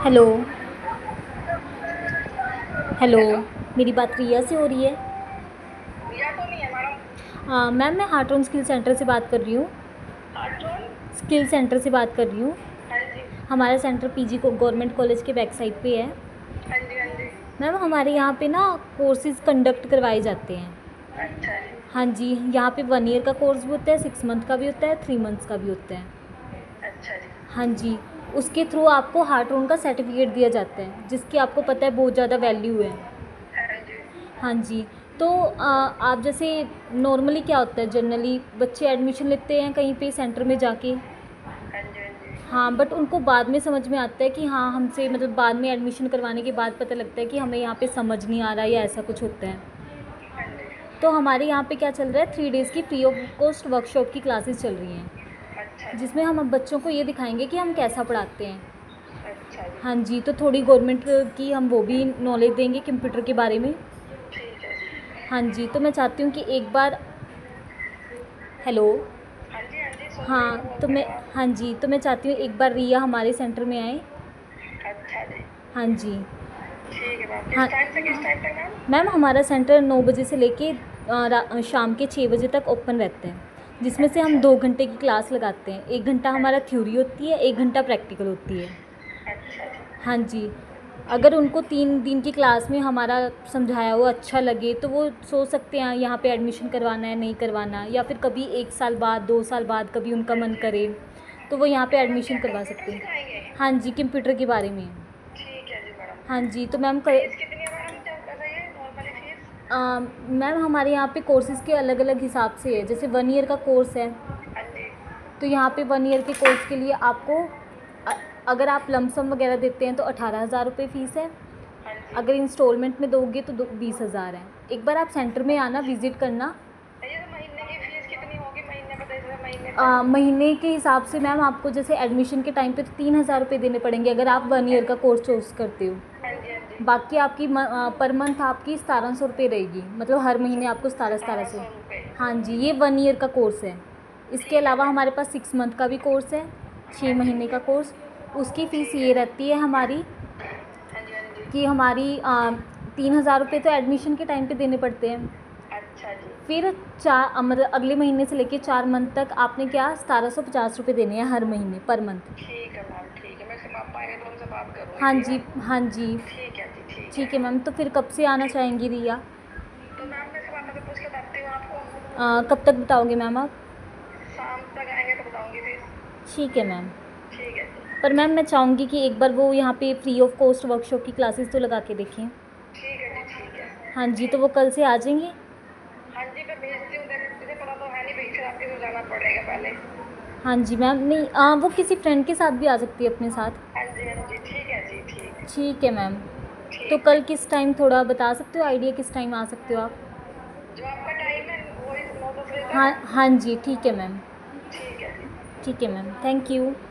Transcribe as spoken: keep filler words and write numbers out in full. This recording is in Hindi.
हेलो। हेलो। हेलो। मेरी बात रिया से हो रही है? रिया तो नहीं है मैडम। आ, मैम मैं हार्टोन स्किल सेंटर से बात कर रही हूँ। हार्टोन। स्किल सेंटर से बात कर रही हूँ। हाँ जी। हमारा सेंटर पीजी को गवर्नमेंट कॉलेज के बैक साइड पे है। हाँ जी हाँ जी। मैम हमारे यहाँ पे ना कोर्सेज कंडक्ट करवाए जाते हैं। अच्छा जी। हाँ जी, यहाँ पे वन ईयर का कोर्स भी होता है, सिक्स मंथ का भी होता है, थ्री मंथ्स का भी होता है। अच्छा जी। हाँ जी, उसके थ्रू आपको हार्टोन का सर्टिफिकेट दिया जाता है, जिसकी आपको पता है बहुत ज़्यादा वैल्यू है। हाँ जी। हाँ जी। तो आ, आप जैसे नॉर्मली क्या होता है, जनरली बच्चे एडमिशन लेते हैं कहीं पे सेंटर में जाके। हाँ जी हाँ जी। हाँ, बट उनको बाद में समझ में आता है कि हाँ हमसे मतलब बाद में एडमिशन करवाने के बाद पता लगता है कि हमें यहाँ पे समझ नहीं आ रहा या ऐसा कुछ होता है। हाँ जी। तो हमारे यहाँ पे क्या चल रहा है, थ्री डेज़ की फ्री ऑफ कॉस्ट वर्कशॉप की क्लासेस चल रही हैं, अच्छा जी। जिसमें हम अब बच्चों को ये दिखाएंगे कि हम कैसा पढ़ाते हैं। अच्छा जी। हाँ जी, तो थोड़ी गवर्नमेंट की हम वो भी नॉलेज देंगे कंप्यूटर के बारे में। ठीक है जी। हाँ जी, तो मैं चाहती हूँ कि एक बार। हेलो। हाँ जी हाँ जी, सुन रही हूँ, हाँ तो बोलते मैं रहो आप। हाँ जी, तो मैं चाहती हूँ एक बार रिया हमारे सेंटर में आए। अच्छा जी। हाँ जी। ठीक है मैम, हाँ किस टाइम से किस टाइम तक मैम? मैम, हमारा सेंटर नौ बजे से लेके अ, रा- शाम के छः बजे तक ओपन रहता है, जिसमें से हम अच्छा दो जी। घंटे की क्लास लगाते हैं। एक घंटा हाँ हमारा जी। थ्योरी होती है, एक घंटा प्रैक्टिकल होती है। अच्छा जी। हाँ जी। अगर ठीक है। उनको तीन दिन की क्लास में हमारा समझाया हुआ अच्छा लगे तो वो सोच सकते हैं यहाँ पे एडमिशन करवाना है नहीं करवाना, या फिर कभी एक साल बाद, दो साल बाद कभी उनका हाँ मन जी। करे तो वो यहाँ पे तो मैम एडमिशन क्या करवा कंप्यूटर सकते हैं। सिखाएंगे? हाँ जी, कंप्यूटर के बारे में। ठीक है जी मैडम। हाँ जी, तो मैम कर, फीस कितनी है मैडम, क्या बताइए नॉर्मली फीस? अ, मैम हमारे यहाँ पे कोर्सेज़ के अलग अलग हिसाब से है। जैसे वन ईयर का कोर्स है, हाँ जी। तो यहाँ पे वन ईयर के कोर्स के लिए आपको अ- अगर आप लमसम वगैरह देते हैं तो अठारह हज़ार रुपये फ़ीस है। हाँ जी। अगर इंस्टॉलमेंट में दोगे तो दो बीस हज़ार है। एक बार आप सेंटर में आना, अच्छा। विज़िट करना। ये तो महीने की फीस कितनी होगी, महीने बताइए जरा, महीने पे? अ, महीने के हिसाब से मैम आपको जैसे एडमिशन के टाइम पे तो तीन हज़ार रुपये देने पड़ेंगे अगर आप वन ईयर का कोर्स चूज़ करते हो। हाँ जी हाँ जी। बाकी आपकी म, अ, पर मंथ आपकी सतारह सौ रुपये रहेगी, मतलब हर महीने आपको सतारह सतारह सतारह सौ। सौ रुपये हाँ जी, ये वन ईयर का कोर्स है। इसके ठीक है अलावा मैम। हमारे पास सिक्स मंथ का भी कोर्स है, छः हाँ जी। महीने का कोर्स। उसकी फ़ीस ठीक ये है जी। रहती है हमारी हाँ जी हाँ जी। कि हमारी अ, तीन हज़ार रुपये तो एडमिशन के टाइम पे देने पड़ते हैं। अच्छा जी। फिर चार अ, मतलब अगले महीने से लेके चार मंथ तक आपने क्या सतारह सौ पचास रुपये देने हैं हर महीने पर मंथ। ठीक है मैम, ठीक है, मैं इसके पापा आएंगे तो उनसे बात करूँगी, हाँ ठीक जी। है। हाँ जी। ठीक है जी, ठीक है। ठीक है मैम, तो फिर कब से आना चाहेंगी रिया? तो मैम मैं इसके पापा से पूछ के बताती हूँ आपको। अ, कब तक बताओगे मैम आप? शाम तक आएंगे तो बताऊँगी फिर। ठीक है मैम। ठीक है जी। पर मैम मैं चाहूँगी कि एक बार वो यहाँ पे फ्री ऑफ कॉस्ट वर्कशॉप की क्लासेस तो लगा के देखें। ठीक है जी, ठीक है। हाँ जी, तो वो कल से आ जाएंगे? हाँ जी, मैं भेजती हूँ, देख मुझे पता तो है नहीं भाई, फिर आपके को जाना पड़ेगा पहले। हाँ जी मैम, नहीं आ, वो किसी फ्रेंड के साथ भी आ सकती है अपने साथ। हाँ जी हाँ जी, ठीक है जी, ठीक। ठीक है मैम। तो ठीक। कल किस टाइम थोड़ा बता सकते हो, आइडिया किस टाइम आ सकते हो आप? जो आपका टाइम है वही नौ दस बजे हाँ तक। हाँ जी, ठीक है मैम। ठीक है जी। ठीक है मैम, थैंक यू।